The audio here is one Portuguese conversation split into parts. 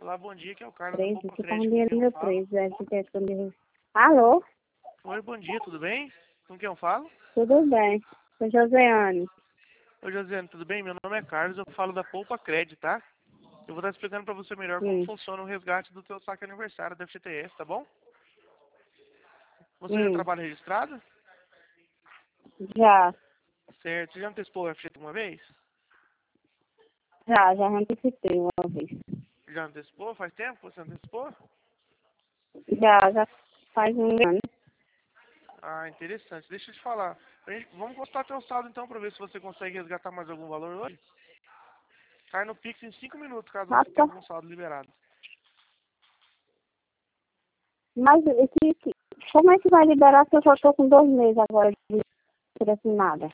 Olá, bom dia, que é o Carlos da 13, Poupa que tá um Crédito, com dinheiro quem eu no falo? 13, deve ter escondido. Alô? Oi, bom dia, tudo bem? Com quem eu falo? Tudo bem? Sou Josiane. Oi, Josiane, tudo bem? Meu nome é Carlos, eu falo da Poupa Crédito, tá? Eu vou estar explicando pra você melhor como Hum, funciona o resgate do teu saque aniversário da FGTS, tá bom? Você já hum, trabalha registrado? já, Certo. Você já antecipou o FGTS uma vez? já antecipei uma vez. Já antecipou? Faz tempo que você antecipou? Já faz um ano. Ah, interessante. Deixa eu te falar. Vamos postar teu saldo então pra ver se você consegue resgatar mais algum valor hoje. Cai no Pix em 5 minutos, caso você tenha Rapaz, algum saldo liberado. mas como é que vai liberar se eu só estou com 2 meses agora de ser assinada?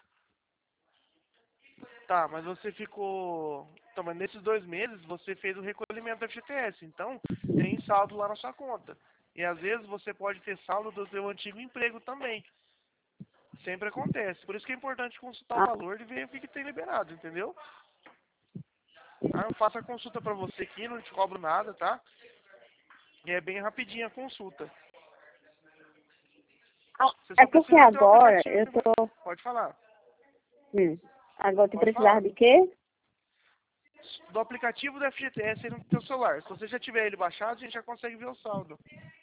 Tá, mas você ficou. Então, mas nesses 2 meses você fez o recolhimento da FGTS, então tem saldo lá na sua conta. E às vezes você pode ter saldo do seu antigo emprego também. Sempre acontece. Por isso que é importante consultar o Ah, valor e ver o que tem liberado, entendeu? Ah, eu faço a consulta pra você aqui, não te cobro nada, tá? E é bem rapidinho a consulta. Você é só porque precisa ter o agora eu aplicativo. tô... Pode falar. Agora tu Pode falar. precisava de quê? Do aplicativo da FGTS aí no teu celular. Se você já tiver ele baixado, a gente já consegue ver o saldo.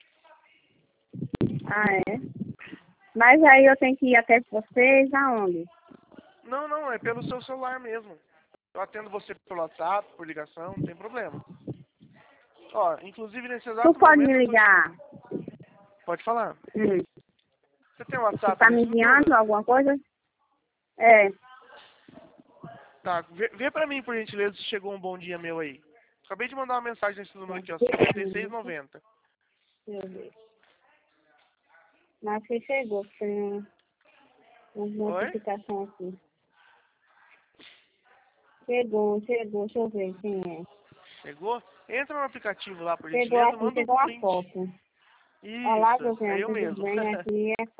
Ah, é? Mas aí eu tenho que ir até vocês aonde? Não, não, é pelo seu celular mesmo. Eu atendo você pelo WhatsApp, por ligação, não tem problema. Ó, inclusive nesse Tu exato pode me momento eu tô te... ligar? Pode falar. Hum. Você tem o Tu WhatsApp tá me nesse enviando número? alguma coisa? É. Tá, vê pra mim, por gentileza, se chegou um bom dia meu aí. Acabei de mandar uma mensagem nesse número aqui, ó, 5690. Deixa eu ver. Mas que chegou, tem uma Oi? notificação aqui. Chegou, deixa eu ver quem é. Chegou? Entra no aplicativo lá, por Chegou gentileza, aqui, manda um chegou a print. foto. Olá, Isso, é Josiane, eu tudo mesmo. bem? Aqui é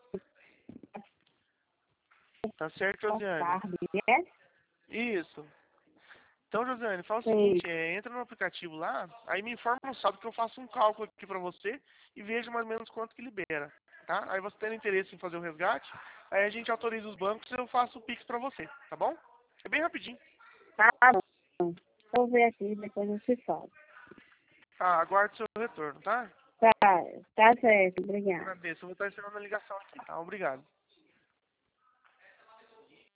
Tá certo, Josiane? tarde, é? Isso. Então, Josiane, fala o Sei. seguinte, entra no aplicativo lá, aí me informa no sábado que eu faço um cálculo aqui pra você e vejo mais ou menos quanto que libera, tá? Aí você tendo interesse em fazer o resgate, aí a gente autoriza os bancos e eu faço o Pix pra você, tá bom? É bem rapidinho. Tá bom. Vou ver aqui, depois eu te falo. Ah, aguarde seu retorno, tá? Tá, tá certo, obrigada. Agradeço, eu vou estar esperando a ligação aqui, tá? Obrigado.